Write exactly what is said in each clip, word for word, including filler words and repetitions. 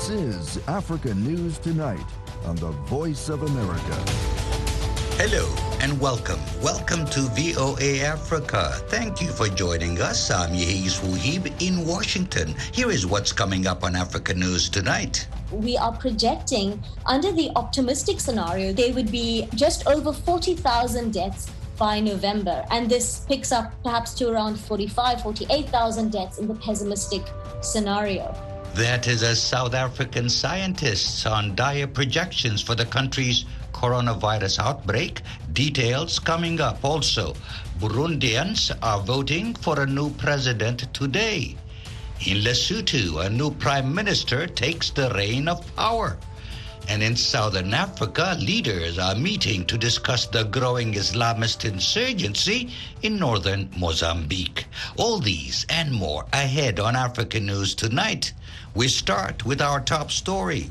This is Africa News Tonight on the Voice of America. Hello and welcome. Welcome to V O A Africa. Thank you for joining us. I'm Yehis Wuhib in Washington. Here is what's coming up on Africa News Tonight. We are projecting, under the optimistic scenario, there would be just over forty thousand deaths by November. And this picks up perhaps to around forty-five, forty-eight thousand deaths in the pessimistic scenario. That is as South African scientists on dire projections for the country's coronavirus outbreak. Details coming up. Also, Burundians are voting for a new president today. In Lesotho, a new prime minister takes the reign of power. And in Southern Africa, leaders are meeting to discuss the growing Islamist insurgency in northern Mozambique. All these and more ahead on Africa News Tonight. We start with our top story.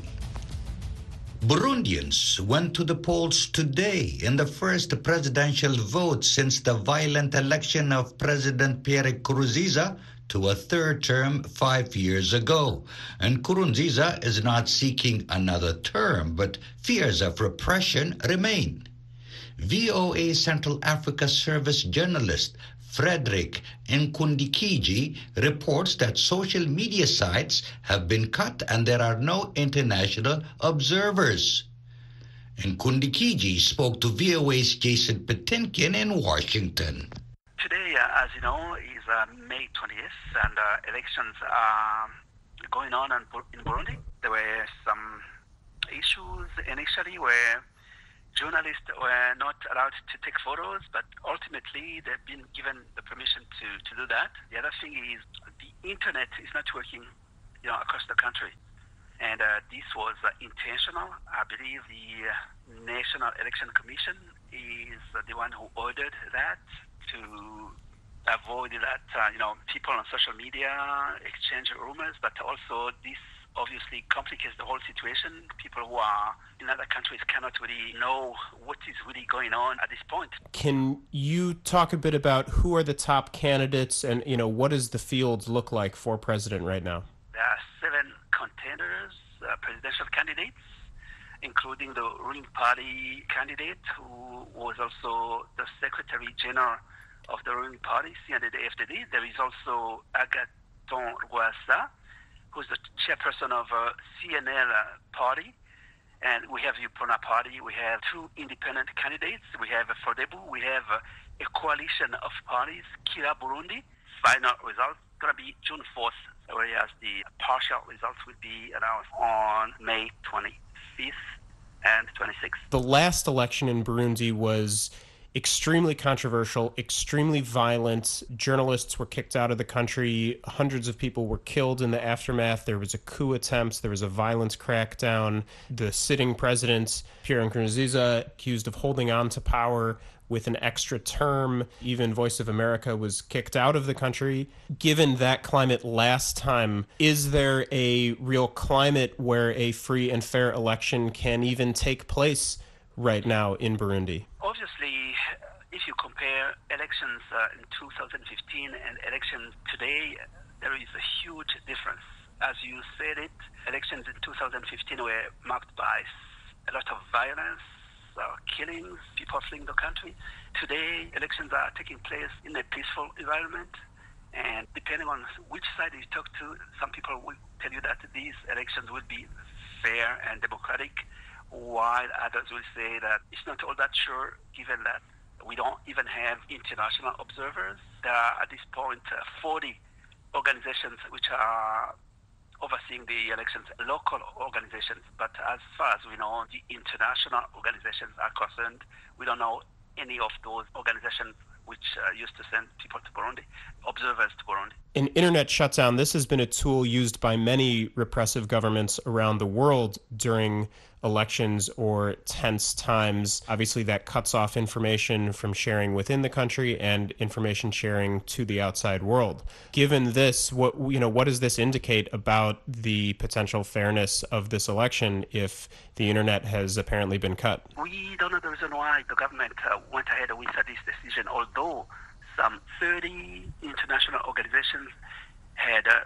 Burundians went to the polls today in the first presidential vote since the violent election of President Pierre Nkurunziza to a third term five years ago. And Nkurunziza is not seeking another term, but fears of repression remain. V O A Central Africa Service journalist Frederick Nkundikiji reports that social media sites have been cut and there are no international observers. Nkundikiji spoke to V O A's Jason Patinkin in Washington. Today, uh, as you know, is uh, May twentieth, and uh, elections are going on in, Bur- in Burundi. There were some issues initially where journalists were not allowed to take photos, but ultimately they've been given the permission to, to do that. The other thing is the internet is not working, you know, across the country. And uh, this was uh, intentional. I believe the uh, National Election Commission is uh, the one who ordered that to avoid that, uh, you know, people on social media exchange rumors, but also this obviously complicates the whole situation. People who are in other countries cannot really know what is really going on at this point. Can you talk a bit about who are the top candidates and, you know, what does the field look like for president right now? There are seven contenders, uh, presidential candidates, including the ruling party candidate who was also the Secretary General of the ruling party, C N D D F D D. There is also Agathon Rwasa, who's the chairperson of uh, C N L uh, party, and we have the UPRONA party. We have two independent candidates. We have uh, FRODEBU. We have uh, a coalition of parties, Kira Burundi. Final results going to be June fourth, whereas the partial results will be announced on May twenty-fifth and twenty-sixth. The last election in Burundi was extremely controversial, extremely violent. Journalists were kicked out of the country. Hundreds of people were killed in the aftermath. There was a coup attempt. There was a violent crackdown. The sitting president, Pierre Nkurunziza, accused of holding on to power with an extra term. Even Voice of America was kicked out of the country. Given that climate last time, is there a real climate where a free and fair election can even take place right now in Burundi? Obviously, if you compare elections uh, in two thousand fifteen and elections today, there is a huge difference. As you said it, elections in two thousand fifteen were marked by a lot of violence, uh, killings, people fleeing the country. Today, elections are taking place in a peaceful environment, and depending on which side you talk to, some people will tell you that these elections will be fair and democratic, while others will say that it's not all that sure, given that we don't even have international observers. There are, at this point, uh, forty organizations which are overseeing the elections, local organizations. But as far as we know, the international organizations are concerned, we don't know any of those organizations which uh, used to send people to Burundi, observers to Burundi. An internet shutdown, this has been a tool used by many repressive governments around the world during elections or tense times. Obviously, that cuts off information from sharing within the country and information sharing to the outside world. Given this, what you know, what does this indicate about the potential fairness of this election if the internet has apparently been cut? We don't know the reason why the government uh, went ahead with uh, this decision, although some thirty international organizations had uh,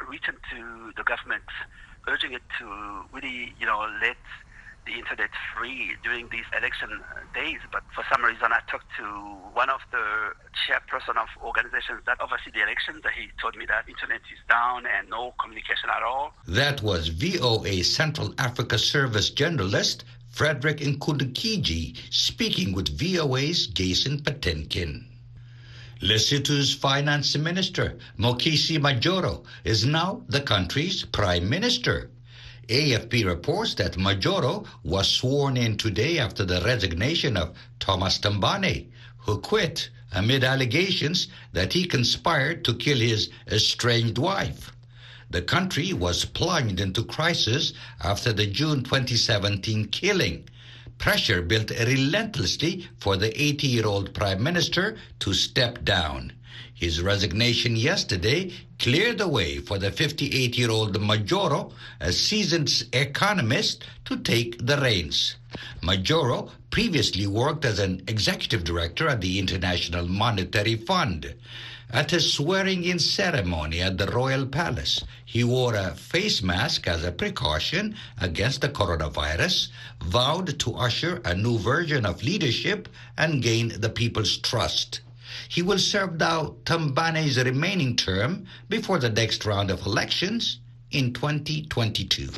written to the government, urging it to really, you know, let the internet free during these election days. But for some reason, I talked to one of the chairperson of organizations that oversee the elections. He told me that internet is down and no communication at all. That was V O A Central Africa Service journalist Frederick Nkundikiji speaking with V O A's Jason Patinkin. Lesotho's finance minister, Mokisi Majoro, is now the country's prime minister. A F P reports that Majoro was sworn in today after the resignation of Thomas Tambane, who quit amid allegations that he conspired to kill his estranged wife. The country was plunged into crisis after the June twenty seventeen killing. Pressure built relentlessly for the eighty-year-old prime minister to step down. His resignation yesterday cleared the way for the fifty-eight-year-old Majoro, a seasoned economist, to take the reins. Majoro previously worked as an executive director at the International Monetary Fund. At his swearing-in ceremony at the Royal Palace, he wore a face mask as a precaution against the coronavirus, vowed to usher a new version of leadership and gain the people's trust. He will serve out Tambane's remaining term before the next round of elections in twenty twenty-two.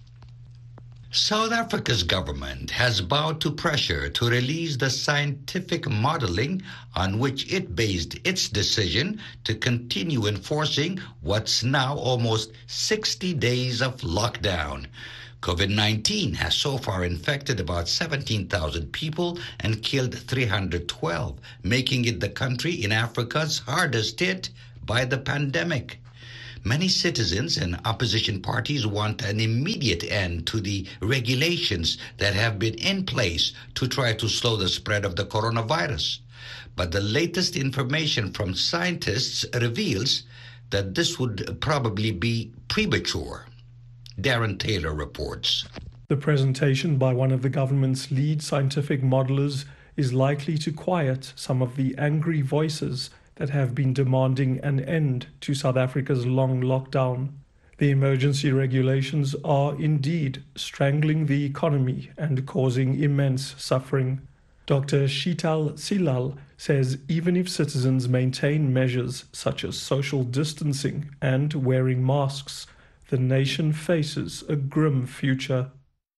South Africa's government has bowed to pressure to release the scientific modeling on which it based its decision to continue enforcing what's now almost sixty days of lockdown. COVID nineteen has so far infected about seventeen thousand people and killed three hundred twelve, making it the country in Africa's hardest hit by the pandemic. Many citizens and opposition parties want an immediate end to the regulations that have been in place to try to slow the spread of the coronavirus. But the latest information from scientists reveals that this would probably be premature. Darren Taylor reports. The presentation by one of the government's lead scientific modelers is likely to quiet some of the angry voices that have been demanding an end to South Africa's long lockdown. The emergency regulations are indeed strangling the economy and causing immense suffering. Doctor Sheetal Silal says even if citizens maintain measures such as social distancing and wearing masks, the nation faces a grim future.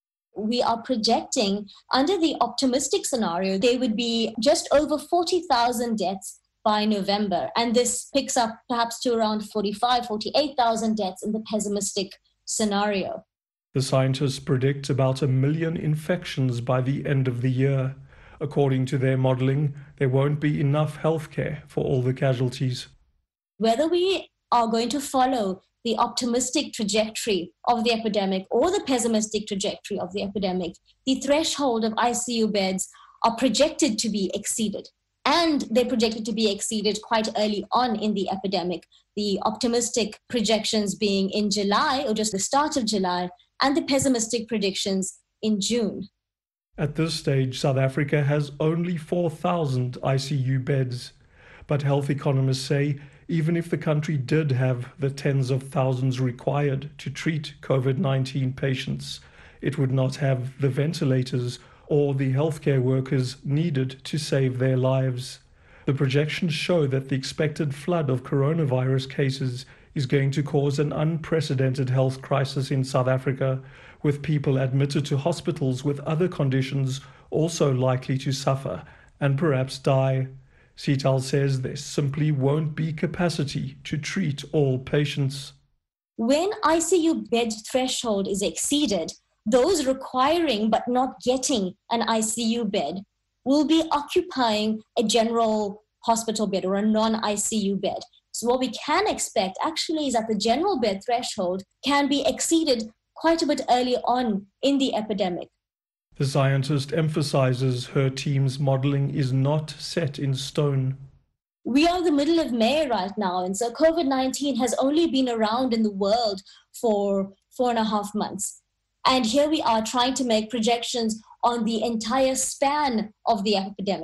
We are projecting, under the optimistic scenario, there would be just over forty thousand deaths by November. And this picks up perhaps to around forty-five, forty-eight thousand deaths in the pessimistic scenario. The scientists predict about a million infections by the end of the year. According to their modeling, there won't be enough healthcare for all the casualties. Whether we are going to follow the optimistic trajectory of the epidemic or the pessimistic trajectory of the epidemic, the threshold of I C U beds are projected to be exceeded. And they're projected to be exceeded quite early on in the epidemic. The optimistic projections being in July, or just the start of July, and the pessimistic predictions in June. At this stage, South Africa has only four thousand I C U beds. But health economists say even if the country did have the tens of thousands required to treat COVID nineteen patients, it would not have the ventilators or the healthcare workers needed to save their lives. The projections show that the expected flood of coronavirus cases is going to cause an unprecedented health crisis in South Africa, with people admitted to hospitals with other conditions also likely to suffer and perhaps die. Sheetal says there simply won't be capacity to treat all patients. When I C U bed threshold is exceeded, those requiring but not getting an I C U bed will be occupying a general hospital bed or a non-I C U bed. So what we can expect actually is that the general bed threshold can be exceeded quite a bit early on in the epidemic. The scientist emphasizes her team's modeling is not set in stone. We are in the middle of May right now, and so COVID nineteen has only been around in the world for four and a half months. And here we are trying to make projections on the entire span of the epidemic.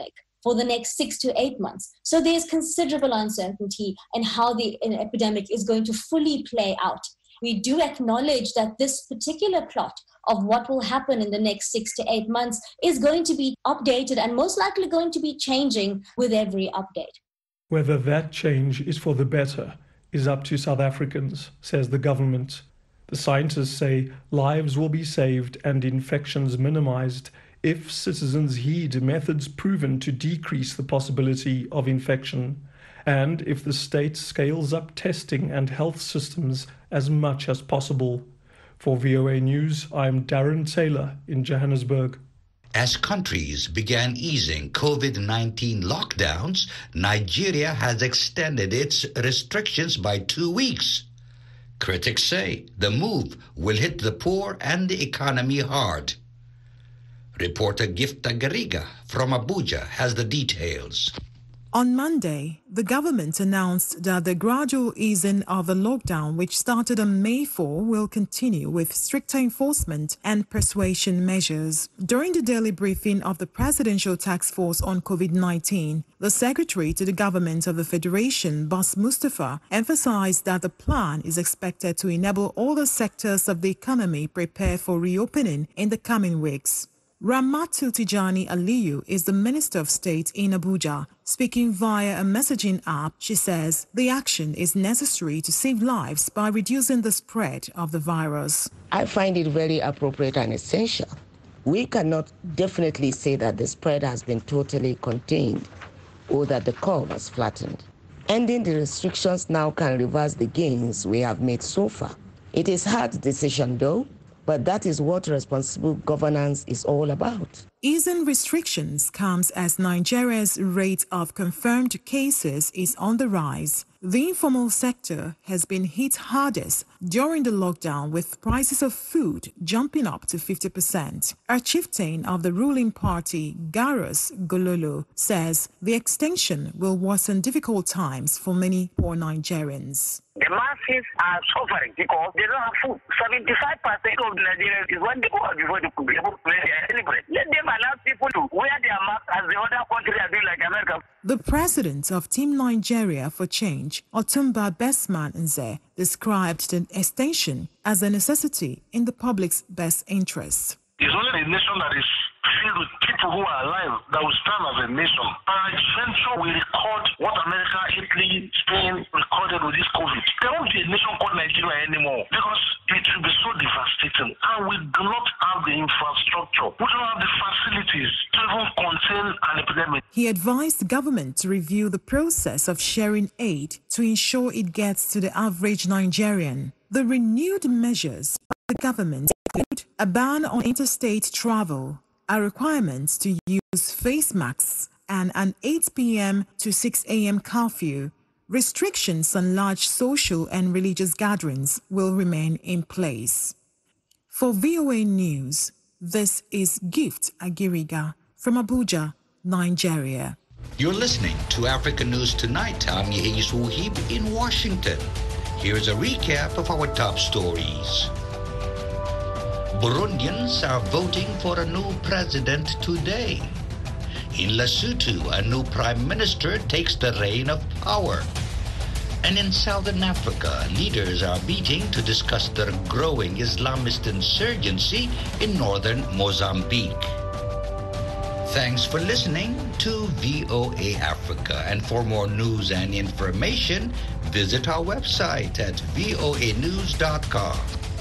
for the next six to eight months. So there's considerable uncertainty in how the epidemic is going to fully play out. We do acknowledge that this particular plot of what will happen in the next six to eight months is going to be updated and most likely going to be changing with every update. Whether that change is for the better is up to South Africans, says the government. The scientists say lives will be saved and infections minimized if citizens heed methods proven to decrease the possibility of infection, and if the state scales up testing and health systems as much as possible. For V O A News, I'm Darren Taylor in Johannesburg. As countries began easing COVID nineteen lockdowns, Nigeria has extended its restrictions by two weeks. Critics say the move will hit the poor and the economy hard. Reporter Gifta Gariga from Abuja has the details. On Monday, the government announced that the gradual easing of the lockdown, which started on May fourth, will continue with stricter enforcement and persuasion measures. During the daily briefing of the Presidential Task Force on COVID nineteen, the Secretary to the Government of the Federation, Bas Mustafa, emphasized that the plan is expected to enable all the sectors of the economy prepare for reopening in the coming weeks. Ramatu Tijani Aliyu is the Minister of State in Abuja. Speaking via a messaging app, she says the action is necessary to save lives by reducing the spread of the virus. I find it very appropriate and essential. We cannot definitely say that the spread has been totally contained or that the curve has flattened. Ending the restrictions now can reverse the gains we have made so far. It is a hard decision though, but that is what responsible governance is all about. Easing restrictions comes as Nigeria's rate of confirmed cases is on the rise. The informal sector has been hit hardest during the lockdown, with prices of food jumping up to fifty percent. A chieftain of the ruling party, Garus Gololo, says the extension will worsen difficult times for many poor Nigerians. The masses are suffering because they don't have food. seventy-five percent of Nigerians is when they go out before they could be able to play their celebrate. Let them allow people to wear their masks as the other countries are doing, like America. The president of Team Nigeria for Change, Otumba Besman Nze, described the extension as a necessity in the public's best interest. It's only a nation that is filled with people who are alive that will stand as a nation. Peradventure we record what America, Italy, Spain recorded with this COVID. There won't be a nation called Nigeria anymore because it will be so devastating. And we do not have the infrastructure. We don't have the facilities to even contain an epidemic. He advised the government to review the process of sharing aid to ensure it gets to the average Nigerian. The renewed measures by the government include a ban on interstate travel, a requirement to use face masks, and an eight p m to six a m curfew. Restrictions on large social and religious gatherings will remain in place. For V O A News, this is Gift Agiriga from Abuja, Nigeria. You're listening to African News Tonight. I'm Yehis Wuhib in Washington. Here's a recap of our top stories. Burundians are voting for a new president today. In Lesotho, a new prime minister takes the reign of power. And in Southern Africa, leaders are meeting to discuss the growing Islamist insurgency in northern Mozambique. Thanks for listening to V O A Africa. And for more news and information, visit our website at voa news dot com.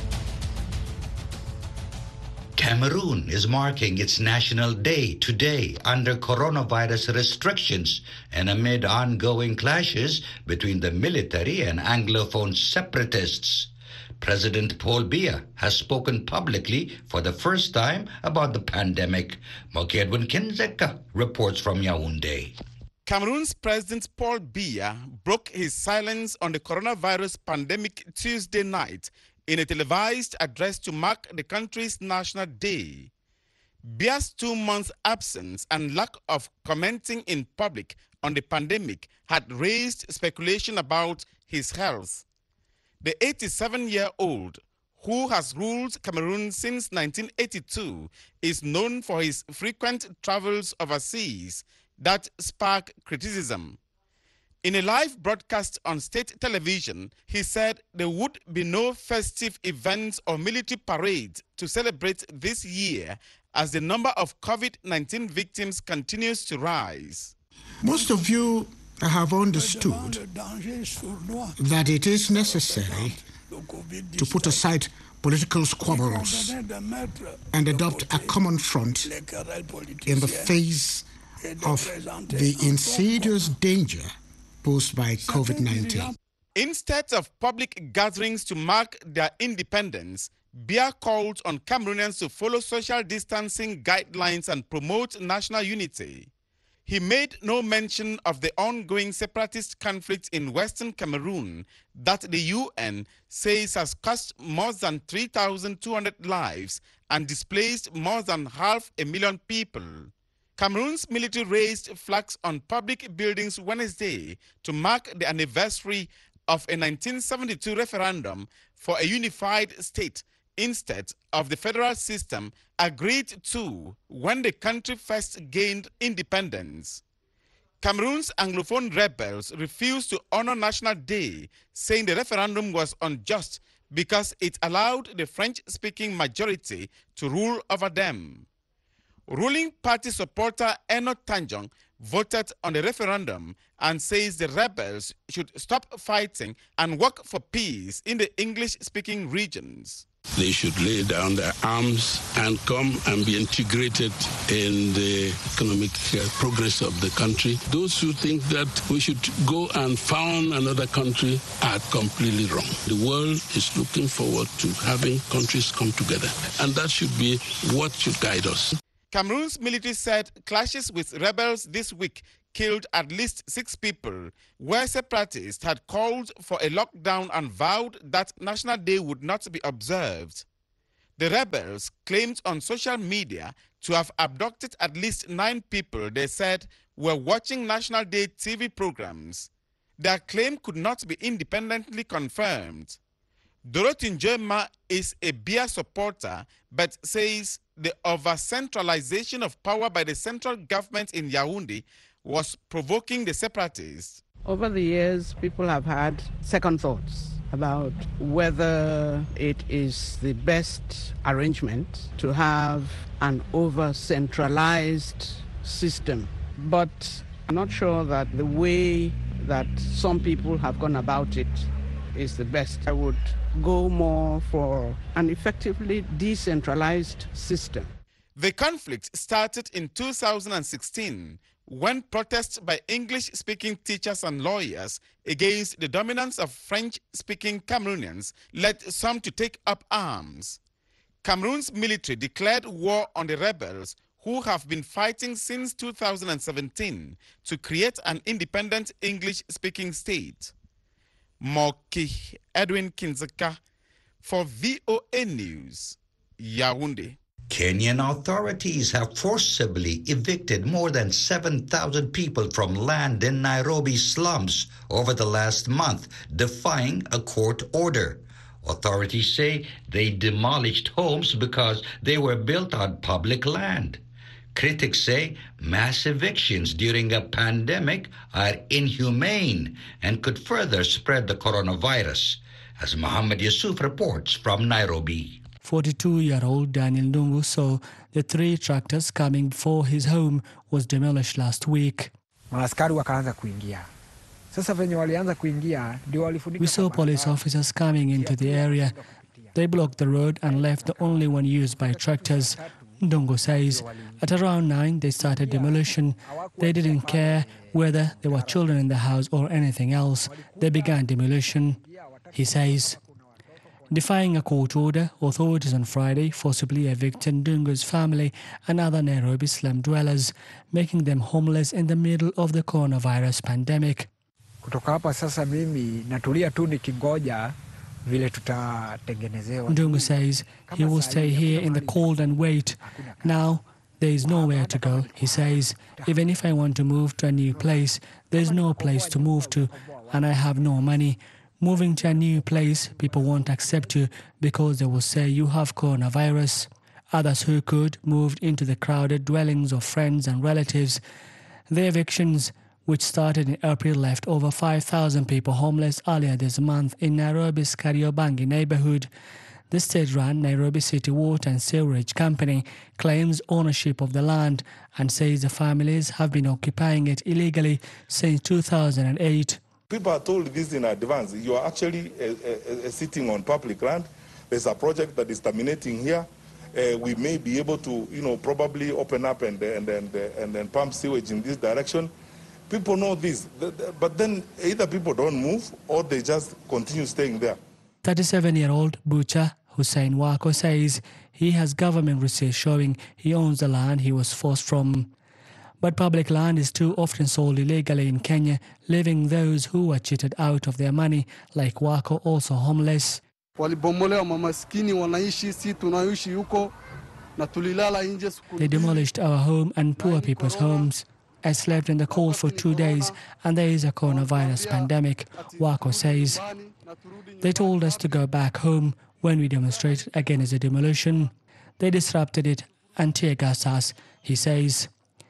Cameroon is marking its National Day today under coronavirus restrictions and amid ongoing clashes between the military and Anglophone separatists. President Paul Biya has spoken publicly for the first time about the pandemic. Mokedwin Kinzeka reports from Yaoundé. Cameroon's President Paul Biya broke his silence on the coronavirus pandemic Tuesday night in a televised address to mark the country's National Day. Biya's two-month absence and lack of commenting in public on the pandemic had raised speculation about his health. The eighty-seven-year-old, who has ruled Cameroon since nineteen eighty-two, is known for his frequent travels overseas, that sparked criticism. In a live broadcast on state television, he said there would be no festive events or military parades to celebrate this year as the number of COVID nineteen victims continues to rise. Most of you have understood that it is necessary to put aside political squabbles and adopt a common front in the face of the insidious danger posed by COVID nineteen. Instead of public gatherings to mark their independence, Biya called on Cameroonians to follow social distancing guidelines and promote national unity. He made no mention of the ongoing separatist conflict in Western Cameroon that the U N says has cost more than three thousand two hundred lives and displaced more than half a million people. Cameroon's military raised flags on public buildings Wednesday to mark the anniversary of a nineteen seventy-two referendum for a unified state instead of the federal system agreed to when the country first gained independence. Cameroon's Anglophone rebels refused to honor National Day, saying the referendum was unjust because it allowed the French-speaking majority to rule over them. Ruling party supporter Enoch Tanjong voted on the referendum and says the rebels should stop fighting and work for peace in the English-speaking regions. They should lay down their arms and come and be integrated in the economic uh, progress of the country. Those who think that we should go and found another country are completely wrong. The world is looking forward to having countries come together, and that should be what should guide us. Cameroon's military said clashes with rebels this week killed at least six people, where separatists had called for a lockdown and vowed that National Day would not be observed. The rebels claimed on social media to have abducted at least nine people they said were watching National Day T V programs. Their claim could not be independently confirmed. Dorothy Njema is a Biya supporter, but says the over-centralization of power by the central government in Yaoundé was provoking the separatists. Over the years, people have had second thoughts about whether it is the best arrangement to have an over-centralized system. But I'm not sure that the way that some people have gone about it is the best. I would go more for an effectively decentralized system. The conflict started in two thousand sixteen when protests by English-speaking teachers and lawyers against the dominance of French-speaking Cameroonians led some to take up arms. Cameroon's military declared war on the rebels who have been fighting since two thousand seventeen to create an independent English-speaking state. Moki Edwin Kinzeka for V O A News, Yaoundé. Kenyan authorities have forcibly evicted more than seven thousand people from land in Nairobi slums over the last month, defying a court order. Authorities say they demolished homes because they were built on public land. Critics say mass evictions during a pandemic are inhumane and could further spread the coronavirus, as Mohammed Yusuf reports from Nairobi. forty-two-year-old Daniel Ndungu saw the three tractors coming before his home was demolished last week. We saw police officers coming into the area. They blocked the road and left the only one used by tractors. Ndungu says at around nine they started demolition. They didn't care whether there were children in the house or anything else. They began demolition. He says, defying a court order, authorities on Friday forcibly evicted Ndungu's family and other Nairobi slum dwellers, making them homeless in the middle of the coronavirus pandemic. Ndungu says he will stay here in the cold and wait. Now, there is nowhere to go, he says. Even if I want to move to a new place, there is no place to move to, and I have no money. Moving to a new place, people won't accept you because they will say you have coronavirus. Others who could moved into the crowded dwellings of friends and relatives. The evictions, which started in April, left over five thousand people homeless earlier this month in Nairobi's Kariobangi neighborhood. The state-run Nairobi City Water and Sewerage Company claims ownership of the land and says the families have been occupying it illegally since two thousand eight. People are told this in advance. You are actually uh, uh, uh, sitting on public land. There's a project that is terminating here. Uh, we may be able to, you know, probably open up and and and, uh, and then pump sewage in this direction. People know this, but then either people don't move or they just continue staying there. thirty-seven-year-old Bucha Hussein Wako says he has government receipts showing he owns the land he was forced from. But public land is too often sold illegally in Kenya, leaving those who were cheated out of their money, like Wako, also homeless. They demolished our home and poor people's homes. I slept in the cold for two days and there is a coronavirus pandemic, Wako says. They told us to go back home when we demonstrated against the demolition. They disrupted it and tear-gassed us, he says.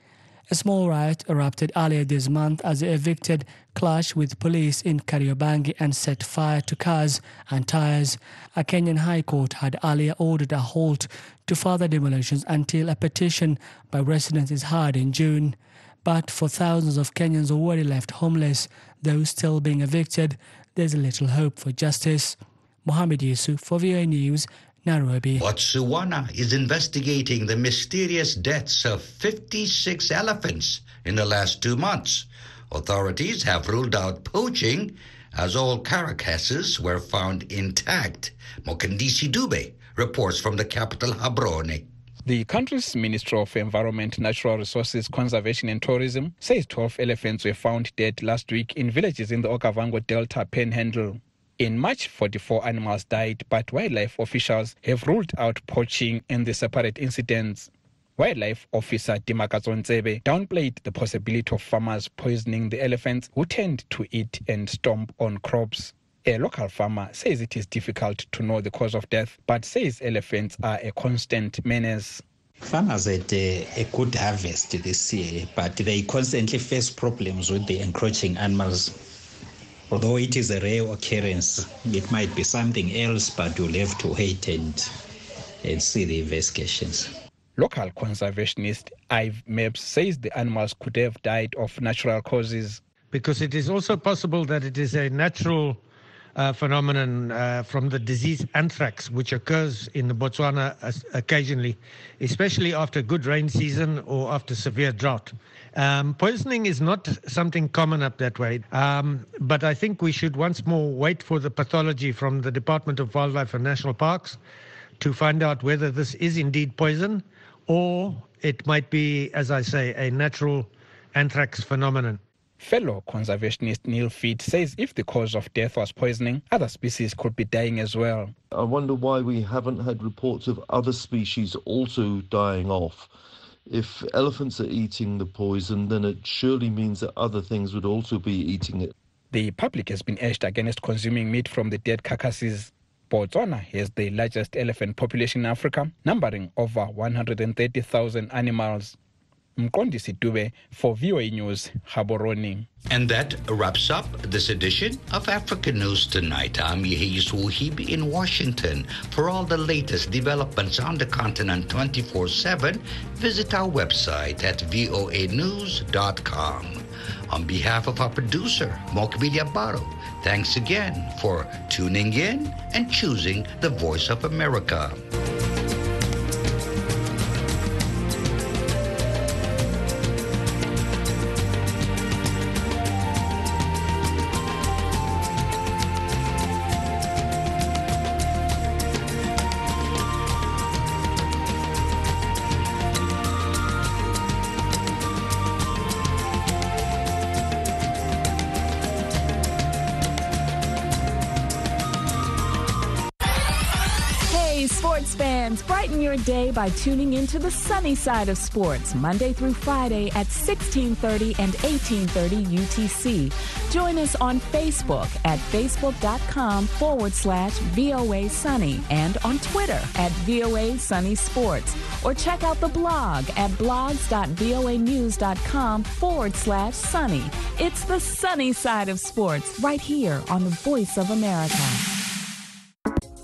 A small riot erupted earlier this month as the evicted clashed with police in Kariobangi and set fire to cars and tires. A Kenyan High Court had earlier ordered a halt to further demolitions until a petition by residents is heard in June. But for thousands of Kenyans already left homeless, those still being evicted, there's little hope for justice. Mohamed Yusuf for V O A News, Nairobi. Botswana is investigating the mysterious deaths of fifty-six elephants in the last two months. Authorities have ruled out poaching as all carcasses were found intact. Mokandisi Dube reports from the capital, Gaborone. The country's Ministry of Environment, Natural Resources, Conservation and Tourism says twelve elephants were found dead last week in villages in the Okavango Delta Panhandle. In March, forty-four animals died, but wildlife officials have ruled out poaching in the separate incidents. Wildlife Officer Dimakazo Ntsebe downplayed the possibility of farmers poisoning the elephants who tend to eat and stomp on crops. A local farmer says it is difficult to know the cause of death, but says elephants are a constant menace. Farmers had a, a good harvest this year, but they constantly face problems with the encroaching animals. Although it is a rare occurrence, it might be something else, but you'll have to wait and, and see the investigations. Local conservationist Ive Mapes says the animals could have died of natural causes. Because it is also possible that it is a natural uh, phenomenon uh, from the disease anthrax, which occurs in Botswana occasionally, especially after good rain season or after severe drought. Um, poisoning is not something common up that way, um, but I think we should once more wait for the pathology from the Department of Wildlife and National Parks to find out whether this is indeed poison or it might be, as I say, a natural anthrax phenomenon. Fellow conservationist Neil Feed says if the cause of death was poisoning, other species could be dying as well. I wonder why we haven't had reports of other species also dying off. If elephants are eating the poison, then it surely means that other things would also be eating it. The public has been urged against consuming meat from the dead carcasses. Botswana has the largest elephant population in Africa, numbering over one hundred thirty thousand animals. Mqondisi Dube for V O A News, Gaborone. And that wraps up this edition of African News Tonight. I'm Yehis Wuhib in Washington. For all the latest developments on the continent twenty-four seven, visit our website at voa news dot com. On behalf of our producer, Mokbilia Baro, thanks again for tuning in and choosing the Voice of America. Hey, sports fans, brighten your day by tuning into the sunny side of sports, Monday through Friday at sixteen thirty and eighteen thirty U T C. Join us on Facebook at facebook.com forward slash VOA Sunny and on Twitter at VOA Sunny Sports. Or check out the blog at blogs.voanews.com forward slash sunny. It's the sunny side of sports right here on the Voice of America.